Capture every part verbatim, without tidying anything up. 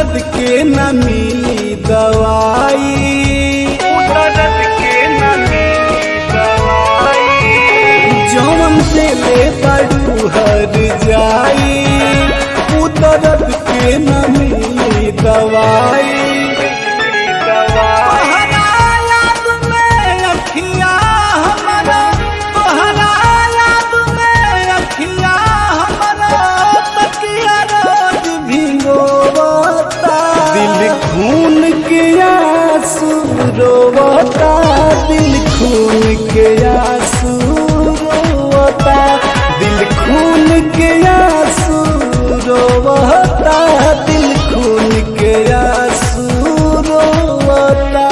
दर्द के न मिली दवाई, दर्द के न मिली दवाई। जौन दिले बड़ू हर जाई, उ दर्द के न मिली दवाई। तोहरा याद में अखियाँ हमरा, तोहरा याद में अखियाँ हमरा, तकिया रोज भिगोवता। दिल खून के आंसू रोवता, दिल खून के आंसू रोवता, दिल खून के आंसू रोवता, दिल खून के आंसू रोवता।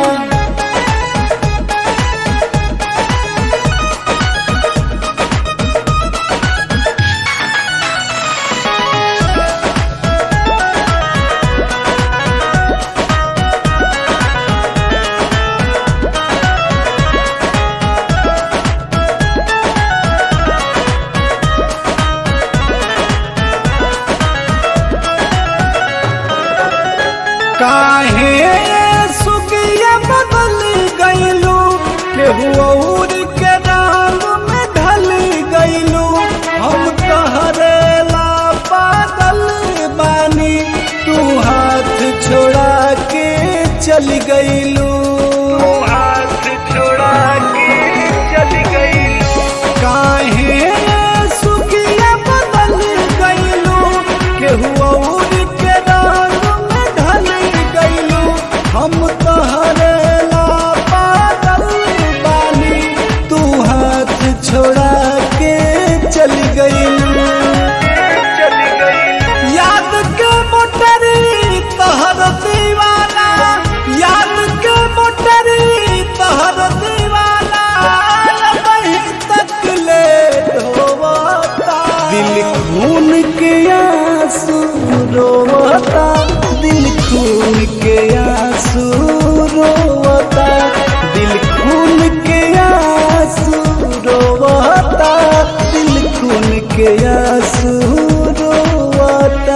काहे सुगिया बदल गईलू, केहू और के रंग में ढल गईलू। हम तहरेला पागल बानी, तू हाथ छोड़ा के चल गईलू, हाथ छोड़ा के चल गईलू। काहे सुगिया बदल गईलू, केहू और के रंग में ढल गईलू। हम तहरेला पागल बानी, तू हाथ छोड़ा के चल गईलू। चल गईलू। याद के मोटरी तहर दीवाना, याद के मोटरी तहर दीवाना, वहीं तक ले ढोवता। दिल खून के आंसू रोवता, दिल खून के आंसू रोवता, दिल खून के आंसू रोवता, दिल खून के आंसू रोवता।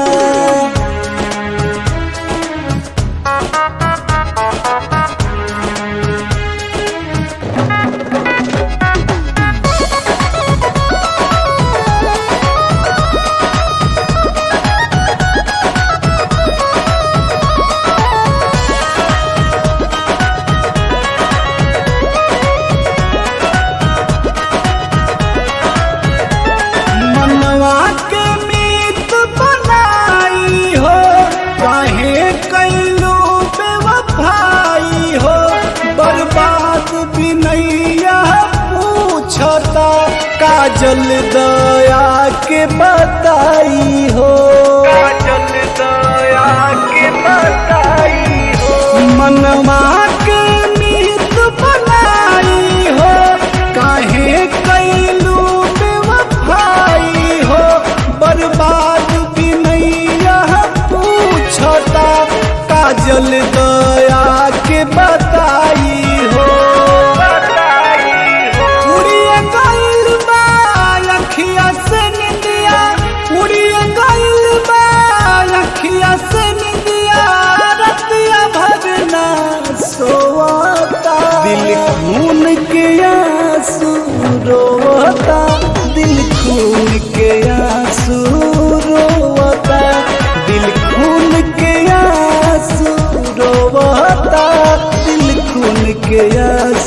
मनवा के मीत बनाई हो, काहे कैलू बेवफाई हो। बर्बाद बिनैया पूछता, काजल दया के बताई हो, काजल दया के बताई हो। मनवा के मीत बनाई हो, काहे कैलू बेवफाई हो। बर्बाद बिनैया पूछता, काजल दया के बताई हो। उड़िए गइल बा अखिया से निंदिया, उड़िए गइल बा अखिया से निंदिया, रतिया भरना सोवता। दिल खून के आंसू रोवता, दिल खून के आंसू रोवता, दिल खून के आंसू रोवता, दिल खून के आंसू